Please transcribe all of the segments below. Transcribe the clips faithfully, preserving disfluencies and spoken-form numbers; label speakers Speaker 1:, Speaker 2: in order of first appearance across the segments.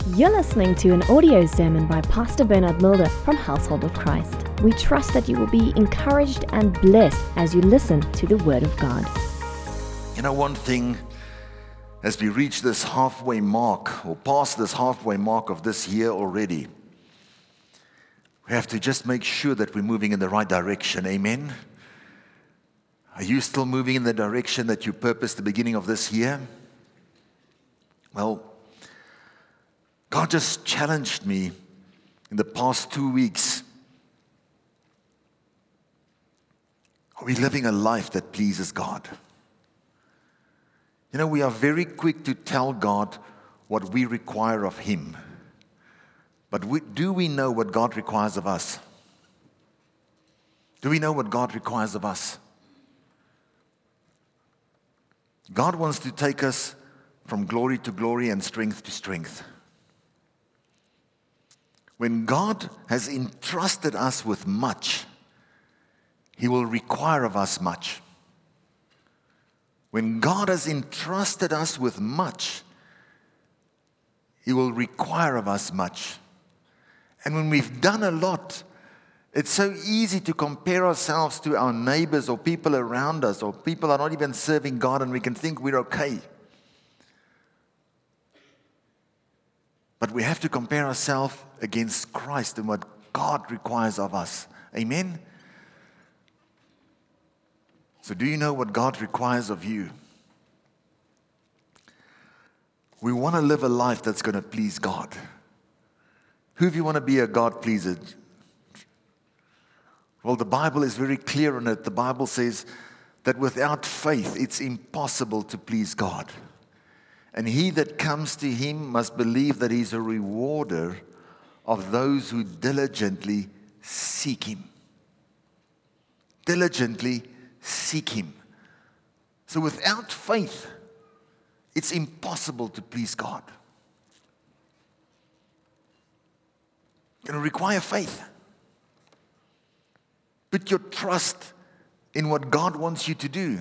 Speaker 1: You're listening to an audio sermon by Pastor Bernard Mulder from Household of Christ. We trust that you will be encouraged and blessed as you listen to the Word of God.
Speaker 2: You know, one thing, as we reach this halfway mark, or past this halfway mark of this year already, we have to just make sure that we're moving in the right direction. Amen? Are you still moving in the direction that you purposed the beginning of this year? Well, God just challenged me in the past two weeks. Are we living a life that pleases God? You know, we are very quick to tell God what we require of Him. But we, do we know what God requires of us? Do we know what God requires of us? God wants to take us from glory to glory and strength to strength. When God has entrusted us with much, He will require of us much. When God has entrusted us with much, He will require of us much. And when we've done a lot, it's so easy to compare ourselves to our neighbors or people around us, or people are not even serving God, and we can think we're okay. But we have to compare ourselves against Christ and what God requires of us. Amen? So do you know what God requires of you? We want to live a life that's going to please God. Who of you want to be a God pleaser? Well, the Bible is very clear on it. The Bible says that without faith, it's impossible to please God. And he that comes to Him must believe that He's a rewarder of those who diligently seek Him. Diligently seek Him. So without faith, it's impossible to please God. It'll require faith. Put your trust in what God wants you to do.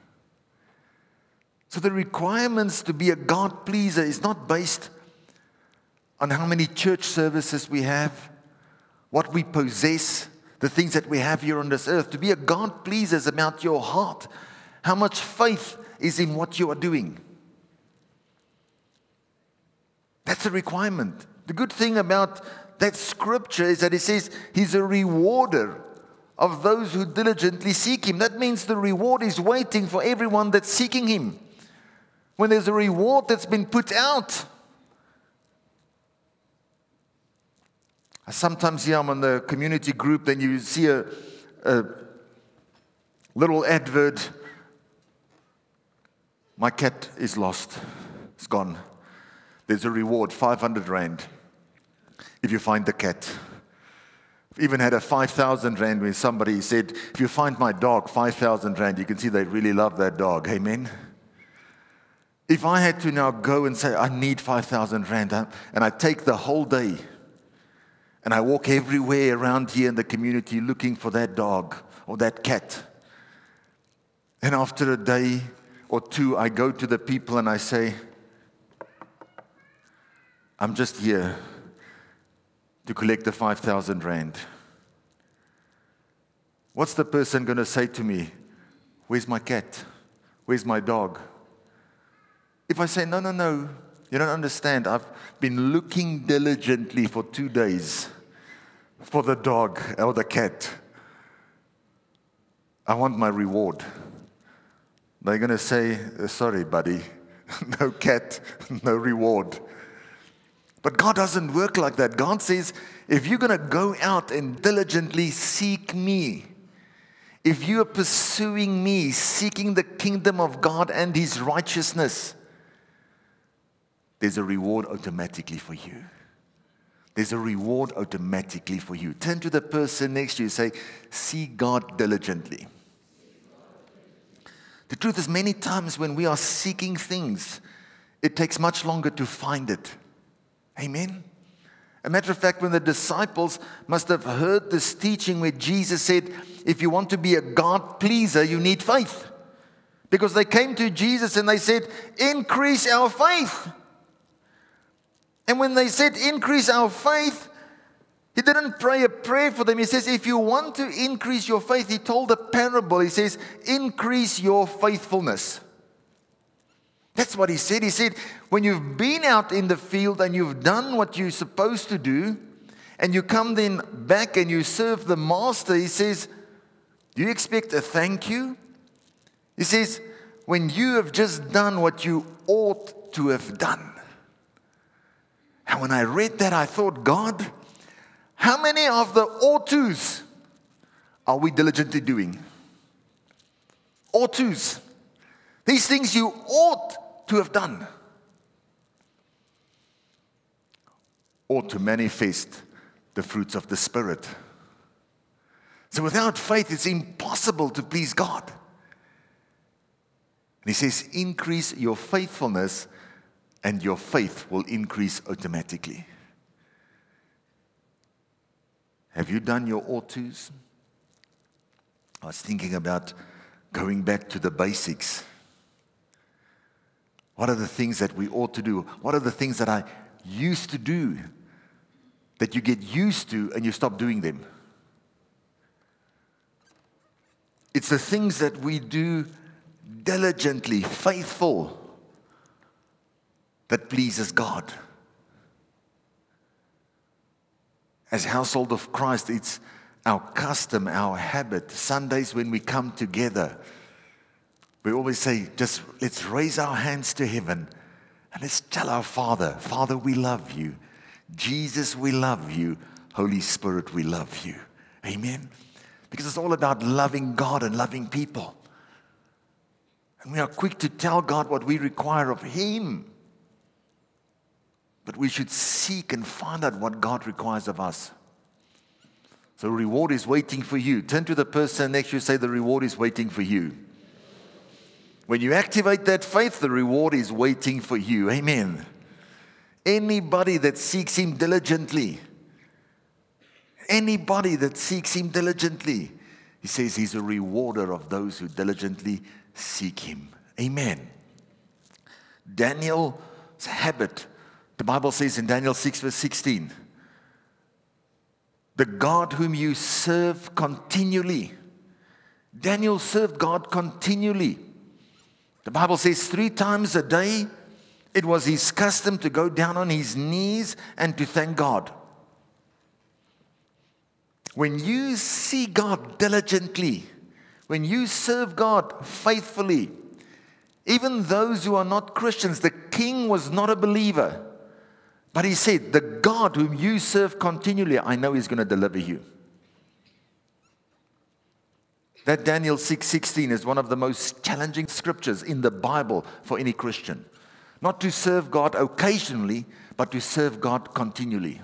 Speaker 2: So the requirements to be a God pleaser is not based on how many church services we have, what we possess, the things that we have here on this earth. To be a God pleaser is about your heart. How much faith is in what you are doing. That's a requirement. The good thing about that scripture is that it says He's a rewarder of those who diligently seek Him. That means the reward is waiting for everyone that's seeking Him. When there's a reward that's been put out. I sometimes hear I'm on the community group, then you see a, a little advert. My cat is lost. It's gone. There's a reward, five hundred rand, if you find the cat. I've even had a five thousand rand when somebody said, if you find my dog, five thousand rand. You can see they really love that dog. Amen? If I had to now go and say, I need five thousand rand, and I take the whole day, and I walk everywhere around here in the community looking for that dog or that cat. And after a day or two, I go to the people and I say, I'm just here to collect the five thousand rand. What's the person going to say to me? Where's my cat? Where's my dog? If I say, no, no, no, you don't understand. I've been looking diligently for two days for the dog or the cat. I want my reward. They're going to say, sorry, buddy, no cat, no reward. But God doesn't work like that. God says, if you're going to go out and diligently seek Me, if you are pursuing Me, seeking the kingdom of God and His righteousness, there's a reward automatically for you. There's a reward automatically for you. Turn to the person next to you and say, seek God diligently. The truth is, many times when we are seeking things, it takes much longer to find it. Amen? A matter of fact, when the disciples must have heard this teaching where Jesus said, if you want to be a God pleaser, you need faith. Because they came to Jesus and they said, increase our faith. And when they said, increase our faith, he didn't pray a prayer for them. He says, if you want to increase your faith, he told a parable. He says, increase your faithfulness. That's what he said. He said, when you've been out in the field and you've done what you're supposed to do, and you come then back and you serve the master, he says, do you expect a thank you? He says, when you have just done what you ought to have done. And when I read that, I thought, God, how many of the ought tos are we diligently doing? Ought tos. These things you ought to have done. Ought to manifest the fruits of the Spirit. So without faith, it's impossible to please God. And he says, increase your faithfulness, and your faith will increase automatically. Have you done your ought tos? I was thinking about going back to the basics. What are the things that we ought to do? What are the things that I used to do that you get used to and you stop doing them? It's the things that we do diligently, faithful, that pleases God. As household of Christ, it's our custom, our habit. Sundays when we come together, we always say, just let's raise our hands to heaven and let's tell our Father, Father, we love you. Jesus, we love you. Holy Spirit, we love you. Amen? Because it's all about loving God and loving people. And we are quick to tell God what we require of Him. But we should seek and find out what God requires of us. So reward is waiting for you. Turn to the person next to you, say the reward is waiting for you. When you activate that faith, the reward is waiting for you. Amen. Anybody that seeks Him diligently, anybody that seeks Him diligently, He says He's a rewarder of those who diligently seek Him. Amen. Daniel's habit, the Bible says in Daniel six verse sixteen, the God whom you serve continually. Daniel served God continually. The Bible says three times a day, it was his custom to go down on his knees and to thank God. When you see God diligently, when you serve God faithfully, even those who are not Christians, the king was not a believer. But he said, the God whom you serve continually, I know He's going to deliver you. That Daniel six sixteen is one of the most challenging scriptures in the Bible for any Christian. Not to serve God occasionally, but to serve God continually.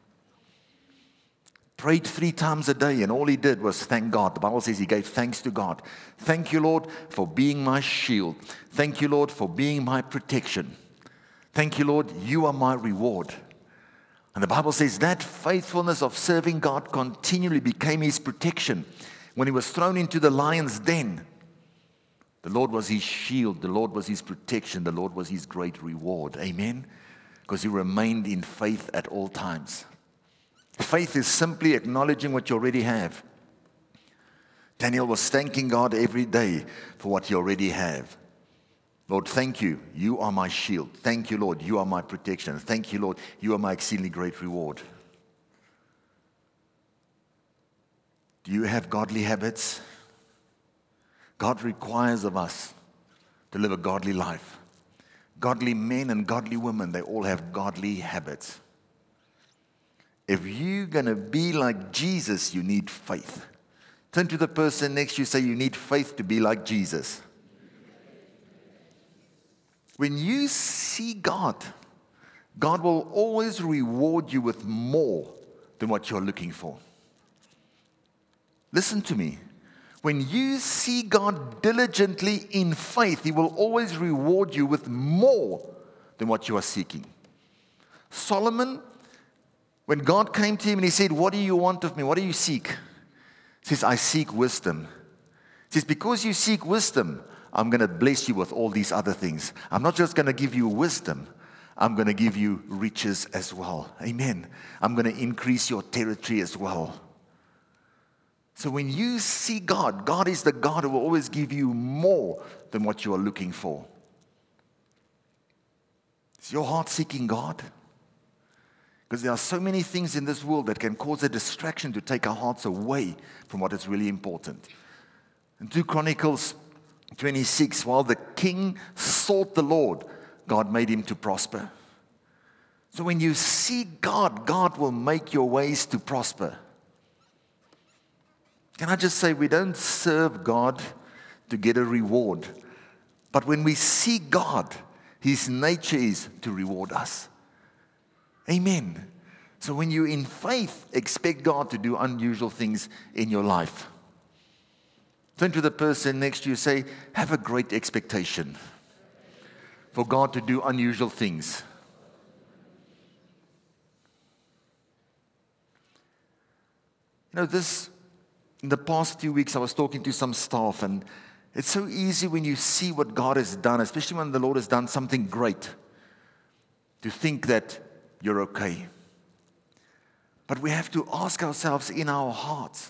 Speaker 2: Prayed three times a day, and all he did was thank God. The Bible says he gave thanks to God. Thank you, Lord, for being my shield. Thank you, Lord, for being my protection. Thank you, Lord, you are my reward. And the Bible says that faithfulness of serving God continually became his protection. When he was thrown into the lion's den, the Lord was his shield, the Lord was his protection, the Lord was his great reward. Amen? Because he remained in faith at all times. Faith is simply acknowledging what you already have. Daniel was thanking God every day for what you already have. Lord, thank you. You are my shield. Thank you, Lord. You are my protection. Thank you, Lord. You are my exceedingly great reward. Do you have godly habits? God requires of us to live a godly life. Godly men and godly women, they all have godly habits. If you're going to be like Jesus, you need faith. Turn to the person next to you, say you need faith to be like Jesus. When you see God, God will always reward you with more than what you're looking for. Listen to me. When you see God diligently in faith, He will always reward you with more than what you are seeking. Solomon, when God came to him and he said, what do you want of me? What do you seek? He says, I seek wisdom. He says, because you seek wisdom, I'm going to bless you with all these other things. I'm not just going to give you wisdom. I'm going to give you riches as well. Amen. I'm going to increase your territory as well. So when you see God, God is the God who will always give you more than what you are looking for. Is your heart seeking God? Because there are so many things in this world that can cause a distraction to take our hearts away from what is really important. In two Chronicles twenty-six, while the king sought the Lord, God made him to prosper. So when you see God, God will make your ways to prosper. Can I just say, we don't serve God to get a reward. But when we see God, His nature is to reward us. Amen. So when you in faith expect God to do unusual things in your life, turn to the person next to you and say, have a great expectation for God to do unusual things. You know, this, in the past few weeks, I was talking to some staff, and it's so easy when you see what God has done, especially when the Lord has done something great, to think that you're okay. But we have to ask ourselves in our hearts,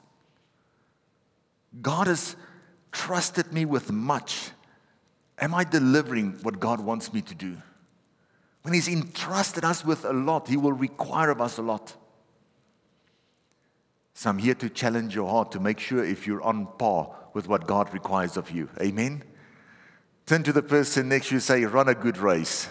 Speaker 2: God has trusted me with much. Am I delivering what God wants me to do? When He's entrusted us with a lot, He will require of us a lot. So I'm here to challenge your heart to make sure if you're on par with what God requires of you. Amen? Turn to the person next to you and say, run a good race.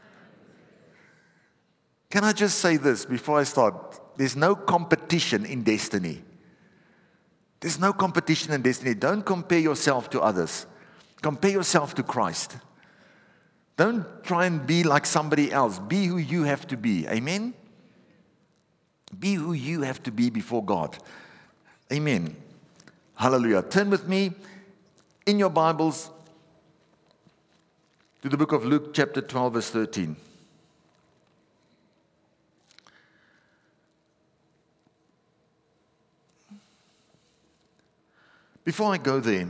Speaker 2: Can I just say this before I start? There's no competition in destiny. There's no competition in destiny. Don't compare yourself to others. Compare yourself to Christ. Don't try and be like somebody else. Be who you have to be. Amen? Be who you have to be before God. Amen. Hallelujah. Turn with me in your Bibles to the book of Luke chapter twelve, verse thirteen. Before I go there,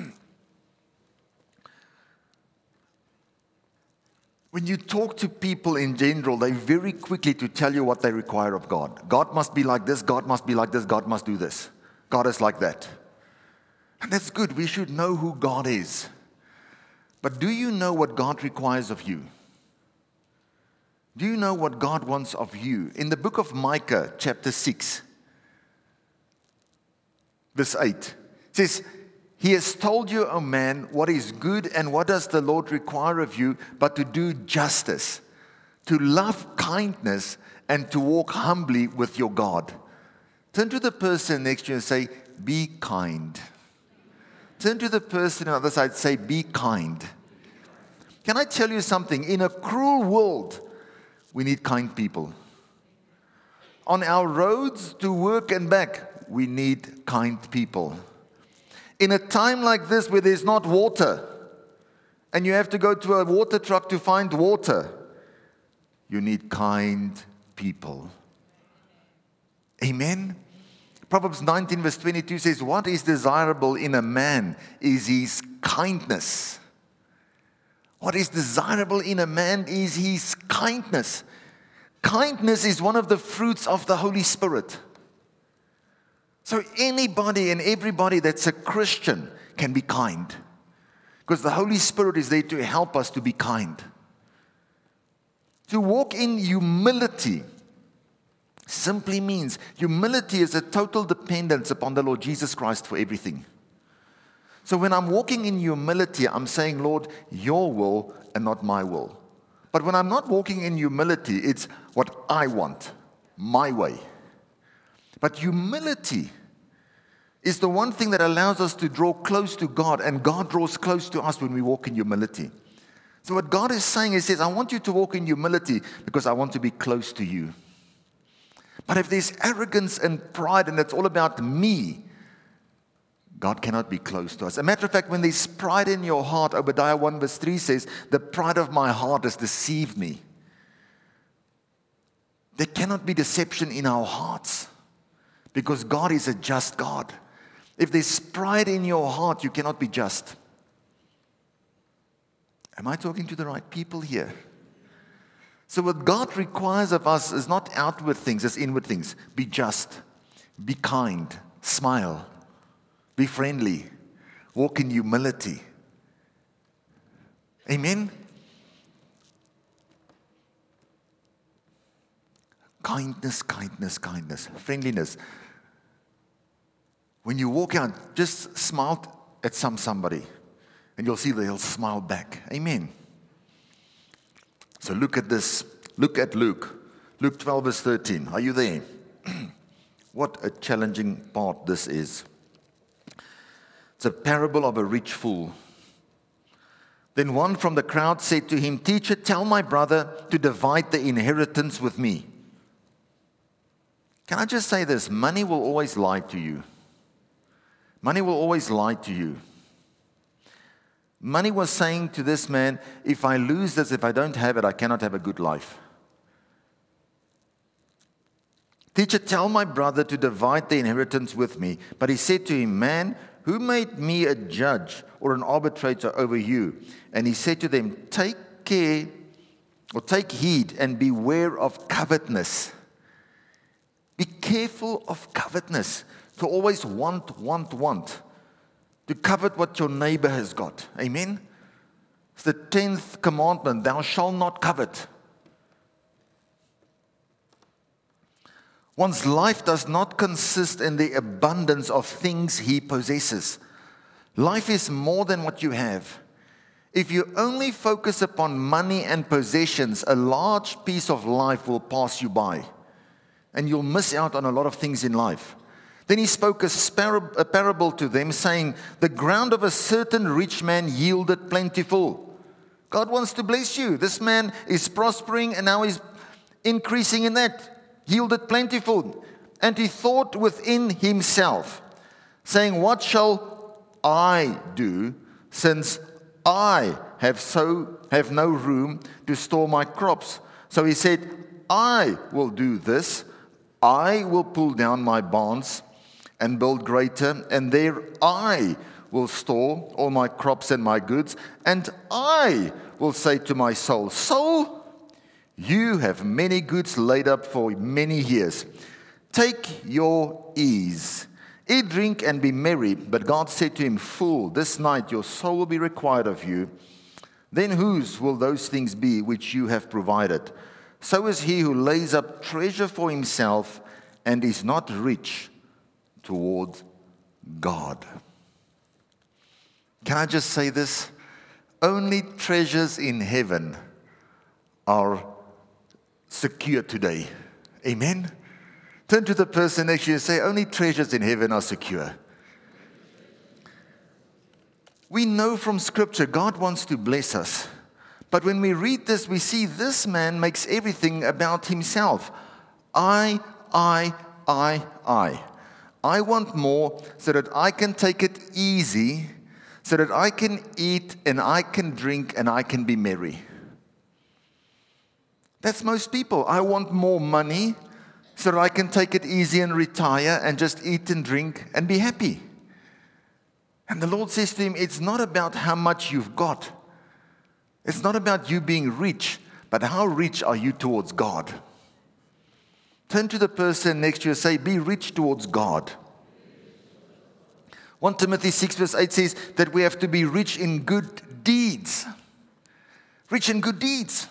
Speaker 2: when you talk to people in general, they very quickly to tell you what they require of God. God must be like this, God must be like this, God must do this. God is like that. And that's good. We should know who God is. But do you know what God requires of you? Do you know what God wants of you? In the book of Micah, chapter six, verse eight, it says, He has told you, O man, what is good and what does the Lord require of you, but to do justice, to love kindness, and to walk humbly with your God. Turn to the person next to you and say, be kind. Turn to the person on the other side and say, be kind. Can I tell you something? In a cruel world, we need kind people. On our roads to work and back, we need kind people. In a time like this where there's not water, and you have to go to a water truck to find water, you need kind people. Amen? Proverbs nineteen verse twenty-two says, what is desirable in a man is his kindness. What is desirable in a man is his kindness. Kindness is one of the fruits of the Holy Spirit. So anybody and everybody that's a Christian can be kind. Because the Holy Spirit is there to help us to be kind. To walk in humility simply means humility is a total dependence upon the Lord Jesus Christ for everything. So when I'm walking in humility, I'm saying, Lord, your will and not my will. But when I'm not walking in humility, it's what I want, my way. But humility is the one thing that allows us to draw close to God, and God draws close to us when we walk in humility. So what God is saying is, He says, I want you to walk in humility because I want to be close to you. But if there's arrogance and pride and it's all about me, God cannot be close to us. As a matter of fact, when there's pride in your heart, Obadiah one verse three says, the pride of my heart has deceived me. There cannot be deception in our hearts because God is a just God. If there's pride in your heart, you cannot be just. Am I talking to the right people here? So what God requires of us is not outward things, it's inward things. Be just, be kind, smile, be friendly, walk in humility. Amen? Kindness, kindness, kindness, friendliness. When you walk out, just smile at some somebody, and you'll see they'll smile back. Amen. So look at this. Look at Luke. Luke twelve, verse thirteen. Are you there? What a challenging part this is. It's a parable of a rich fool. Then one from the crowd said to him, "Teacher, tell my brother to divide the inheritance with me." Can I just say this? Money will always lie to you. Money will always lie to you. Money was saying to this man, if I lose this, if I don't have it, I cannot have a good life. "Teacher, tell my brother to divide the inheritance with me." But he said to him, "Man, who made me a judge or an arbitrator over you?" And he said to them, "Take care, or take heed, and beware of covetousness." Be careful of covetousness, to always want, want, want, to covet what your neighbor has got. Amen? It's the tenth commandment, thou shalt not covet. One's life does not consist in the abundance of things he possesses. Life is more than what you have. If you only focus upon money and possessions, a large piece of life will pass you by, and you'll miss out on a lot of things in life. Then he spoke a, spar- a parable to them, saying, "The ground of a certain rich man yielded plentiful." God wants to bless you. This man is prospering, and now he's increasing in that. Yielded plentiful. And he thought within himself, saying, "What shall I do, since I have so have no room to store my crops?" So he said, "I will do this. I will pull down my barns and build greater, and there I will store all my crops and my goods. And I will say to my soul, soul, you have many goods laid up for many years. Take your ease. Eat, drink, and be merry." But God said to him, "Fool, this night your soul will be required of you. Then whose will those things be which you have provided? So is he who lays up treasure for himself and is not rich toward God." Can I just say this? Only treasures in heaven are secure today. Amen? Turn to the person next to you and say, only treasures in heaven are secure. We know from Scripture God wants to bless us. But when we read this, we see this man makes everything about himself. I, I, I, I. I want more so that I can take it easy, so that I can eat and I can drink and I can be merry. That's most people. I want more money so that I can take it easy and retire and just eat and drink and be happy. And the Lord says to him, it's not about how much you've got. It's not about you being rich, but how rich are you towards God? Turn to the person next to you and say, be rich towards God. First Timothy six verse eight says that we have to be rich in good deeds. Rich in good deeds.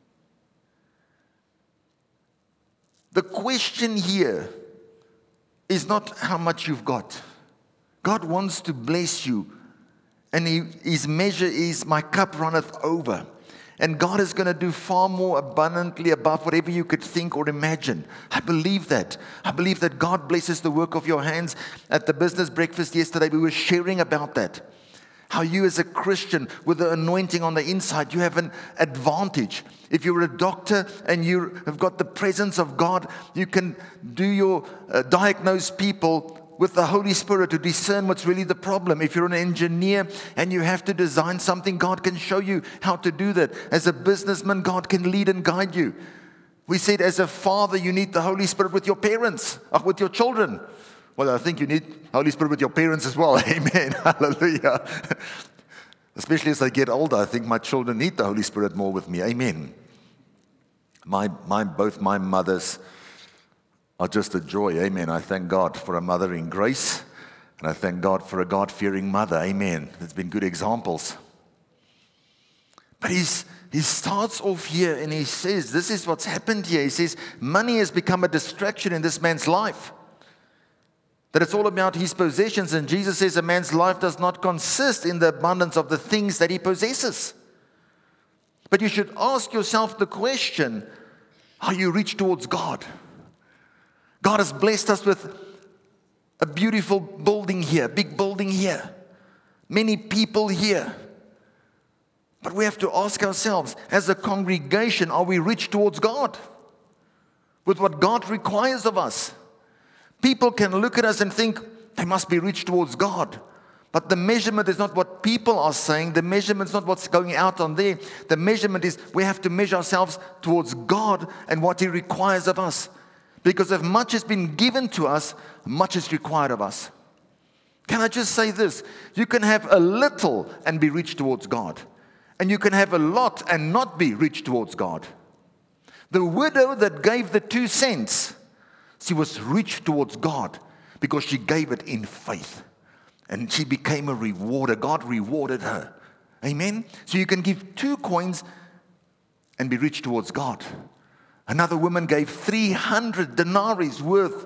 Speaker 2: The question here is not how much you've got. God wants to bless you. And he, his measure is, my cup runneth over. And God is going to do far more abundantly above whatever you could think or imagine. I believe that. I believe that God blesses the work of your hands. At the business breakfast yesterday, we were sharing about that. How you as a Christian, with the anointing on the inside, you have an advantage. If you're a doctor and you have got the presence of God, you can do your uh, diagnose people with the Holy Spirit to discern what's really the problem. If you're an engineer and you have to design something, God can show you how to do that. As a businessman, God can lead and guide you. We said as a father, you need the Holy Spirit with your parents, or with your children. Well, I think you need Holy Spirit with your parents as well. Amen. Hallelujah. Especially as they get older, I think my children need the Holy Spirit more with me. Amen. My, my, both my mothers are just a joy. Amen. I thank God for a mother in grace, and I thank God for a God-fearing mother. Amen. There's been good examples. But he's, he starts off here and he says, this is what's happened here. He says, money has become a distraction in this man's life. That it's all about his possessions. And Jesus says a man's life does not consist in the abundance of the things that he possesses. But you should ask yourself the question, are you rich towards God? God has blessed us with a beautiful building here, big building here, many people here. But we have to ask ourselves, as a congregation, are we rich towards God? With what God requires of us? People can look at us and think, they must be rich towards God. But the measurement is not what people are saying. The measurement is not what's going out on there. The measurement is we have to measure ourselves towards God and what He requires of us. Because if much has been given to us, much is required of us. Can I just say this? You can have a little and be rich towards God. And you can have a lot and not be rich towards God. The widow that gave the two cents, she was rich towards God because she gave it in faith. And she became a rewarder. God rewarded her. Amen? So you can give two coins and be rich towards God. Another woman gave three hundred denarii worth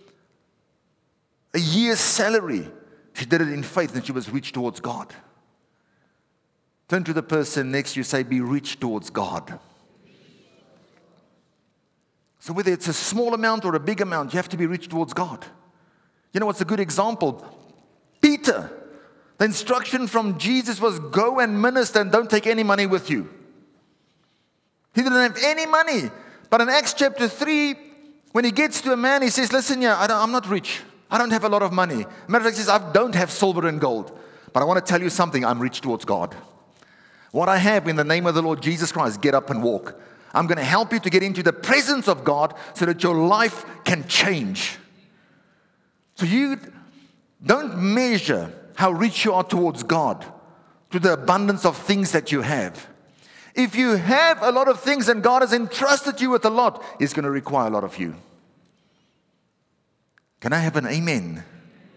Speaker 2: a year's salary. She did it in faith and she was rich towards God. Turn to the person next to you, say, be rich towards God. So whether it's a small amount or a big amount, you have to be rich towards God. You know what's a good example? Peter. The instruction from Jesus was go and minister and don't take any money with you. He didn't have any money. But in Acts chapter three, when he gets to a man, he says, listen here, I don't, I'm not rich. I don't have a lot of money. Matter of fact, he says, I don't have silver and gold. But I want to tell you something, I'm rich towards God. What I have in the name of the Lord Jesus Christ, get up and walk. I'm going to help you to get into the presence of God so that your life can change. So you don't measure how rich you are towards God to the abundance of things that you have. If you have a lot of things and God has entrusted you with a lot, it's going to require a lot of you. Can I have an amen?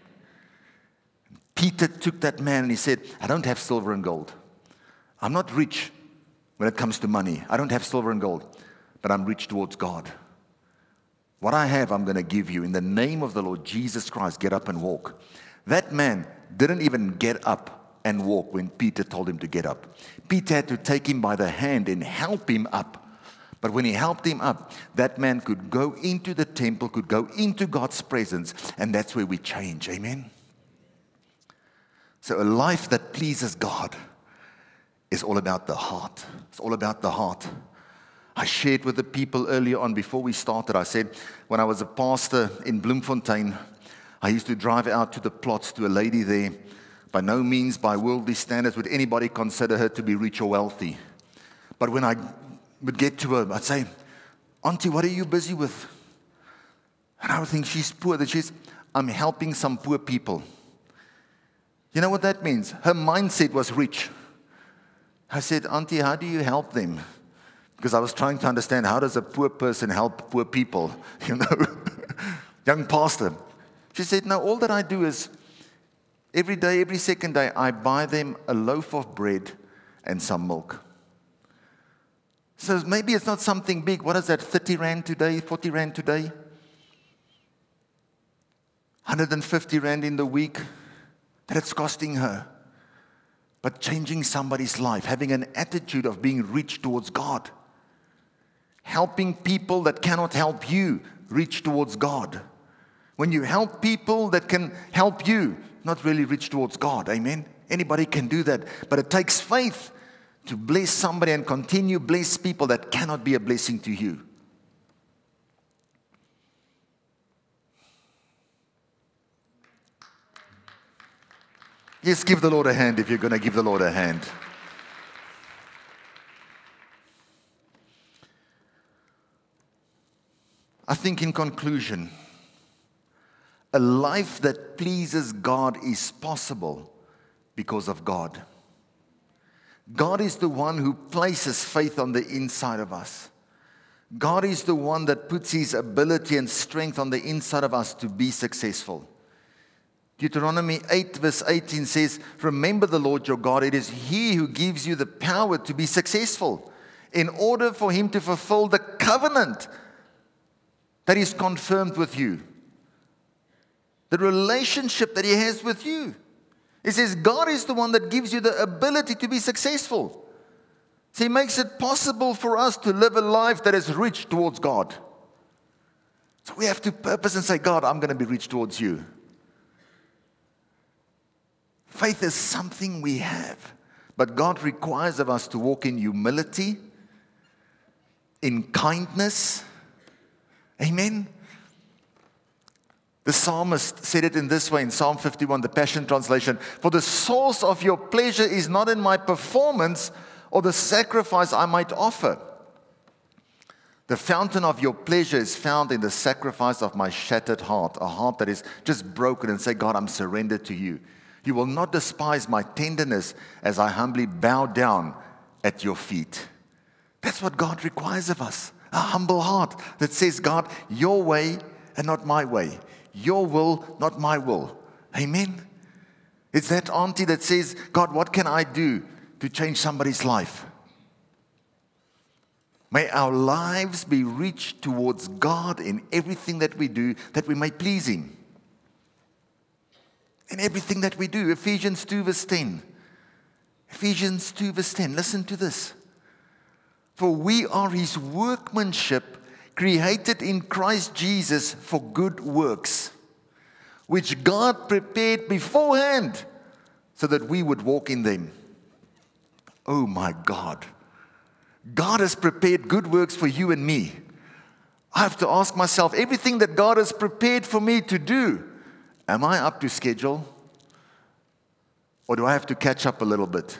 Speaker 2: Peter took that man and he said, I don't have silver and gold. I'm not rich when it comes to money. I don't have silver and gold, but I'm rich towards God. What I have, I'm going to give you. In the name of the Lord Jesus Christ, get up and walk. That man didn't even get up and walk when Peter told him to get up. Peter had to take him by the hand and help him up. But when he helped him up, that man could go into the temple, could go into God's presence, and that's where we change. Amen? So a life that pleases God is all about the heart. It's all about the heart. I shared with the people earlier on before we started. I said, when I was a pastor in Bloemfontein, I used to drive out to the plots to a lady there. By no means, by worldly standards, would anybody consider her to be rich or wealthy. But when I would get to her, I'd say, Auntie, what are you busy with? And I would think, she's poor. That she's, I'm helping some poor people. You know what that means? Her mindset was rich. I said, Auntie, how do you help them? Because I was trying to understand, how does a poor person help poor people? You know, young pastor. She said, no, all that I do is every day, every second day, I buy them a loaf of bread and some milk. So maybe it's not something big. What is that, thirty rand today, forty rand today? one hundred fifty rand in the week that it's costing her. But changing somebody's life, having an attitude of being rich towards God. Helping people that cannot help you reach towards God. When you help people that can help you, not really reach towards God. Amen? Anybody can do that. But it takes faith to bless somebody and continue bless people that cannot be a blessing to you. Yes, give the Lord a hand if you're going to give the Lord a hand. I think in conclusion, a life that pleases God is possible because of God. God is the one who places faith on the inside of us. God is the one that puts His ability and strength on the inside of us to be successful. Deuteronomy eight verse eighteen says, remember the Lord your God, it is He who gives you the power to be successful in order for Him to fulfill the covenant that is confirmed with you. The relationship that He has with you. It says God is the one that gives you the ability to be successful. So He makes it possible for us to live a life that is rich towards God. So we have to purpose and say, God, I'm going to be rich towards you. Faith is something we have, but God requires of us to walk in humility, in kindness. Amen. The psalmist said it in this way in Psalm fifty-one, the Passion Translation. For the source of your pleasure is not in my performance or the sacrifice I might offer. The fountain of your pleasure is found in the sacrifice of my shattered heart, a heart that is just broken, and say, God, I'm surrendered to you. You will not despise my tenderness as I humbly bow down at your feet. That's what God requires of us. A humble heart that says, God, your way and not my way. Your will, not my will. Amen. It's that auntie that says, God, what can I do to change somebody's life? May our lives be rich towards God in everything that we do, that we may please Him. In everything that we do. Ephesians two verse ten. Ephesians two verse ten. Listen to this. For we are His workmanship, created in Christ Jesus for good works, which God prepared beforehand so that we would walk in them. Oh my God. God has prepared good works for you and me. I have to ask myself, everything that God has prepared for me to do, am I up to schedule? Or do I have to catch up a little bit?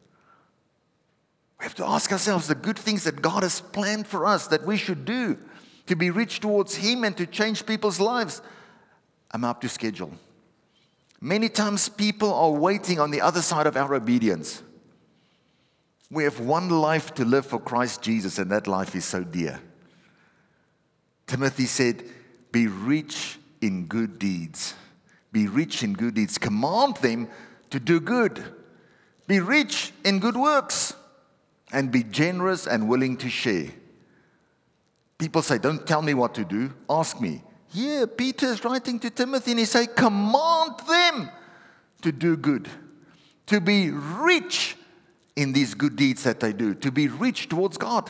Speaker 2: We have to ask ourselves the good things that God has planned for us that we should do to be rich towards Him and to change people's lives. Am I up to schedule? Many times people are waiting on the other side of our obedience. We have one life to live for Christ Jesus, and that life is so dear. Timothy said, be rich in good deeds. Be rich in good deeds. Command them to do good. Be rich in good works. And be generous and willing to share. People say, don't tell me what to do. Ask me. Yeah, Peter is writing to Timothy and he says, command them to do good. To be rich in these good deeds that they do. To be rich towards God.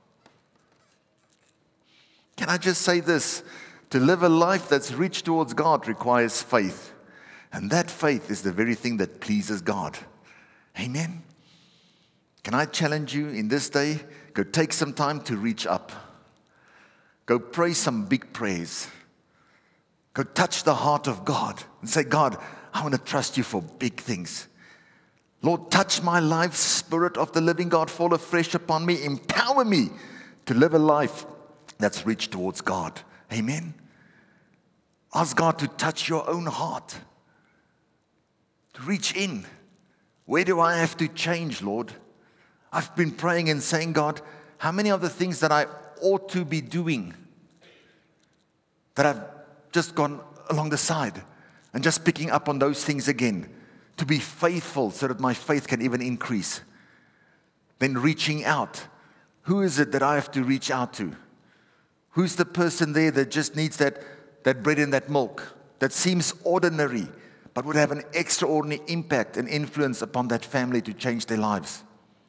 Speaker 2: Can I just say this? To live a life that's rich towards God requires faith. And that faith is the very thing that pleases God. Amen. Can I challenge you in this day? Go take some time to reach up. Go pray some big prayers. Go touch the heart of God and say, God, I want to trust you for big things. Lord, touch my life, Spirit of the living God, fall afresh upon me. Empower me to live a life that's rich towards God. Amen. Ask God to touch your own heart. To reach in. Where do I have to change, Lord? I've been praying and saying, God, how many of the things that I ought to be doing that I've just gone along the side and just picking up on those things again to be faithful so that my faith can even increase. Then reaching out. Who is it that I have to reach out to? Who's the person there that just needs that, that bread and that milk that seems ordinary but would have an extraordinary impact and influence upon that family to change their lives?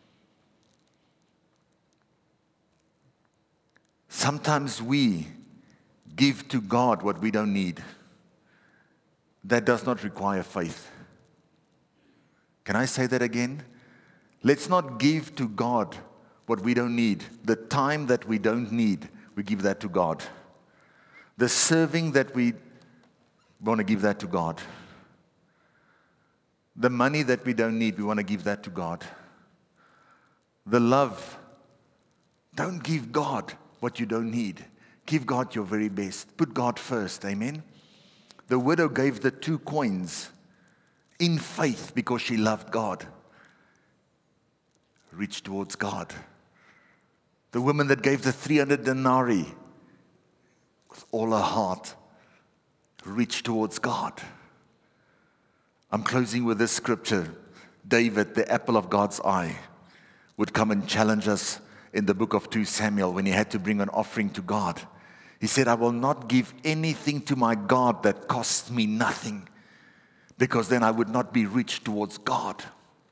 Speaker 2: Sometimes we give to God what we don't need. That does not require faith. Can I say that again? Let's not give to God what we don't need. The time that we don't need, we give that to God. The serving that we want to give that to God. The money that we don't need, we want to give that to God. The love, don't give God what you don't need. Give God your very best. Put God first. Amen. The widow gave the two coins in faith because she loved God. Reach towards God. The woman that gave the three hundred denarii with all her heart reached towards God. I'm closing with this scripture. David, the apple of God's eye, would come and challenge us in the book of Second Samuel when he had to bring an offering to God. He said, I will not give anything to my God that costs me nothing, because then I would not be rich towards God.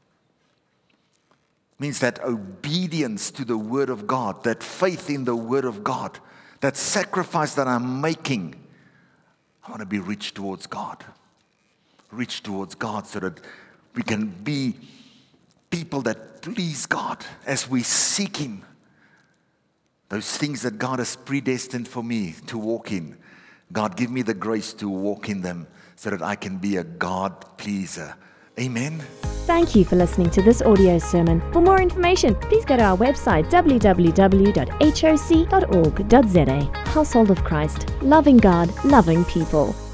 Speaker 2: Means that obedience to the Word of God, that faith in the Word of God, that sacrifice that I'm making, I want to be rich towards God. Rich towards God so that we can be people that please God as we seek Him. Those things that God has predestined for me to walk in, God, give me the grace to walk in them so that I can be a God pleaser. Amen.
Speaker 1: Thank you for listening to this audio sermon. For more information, please go to our website w w w dot h o c dot org dot z a. Household of Christ, loving God, loving people.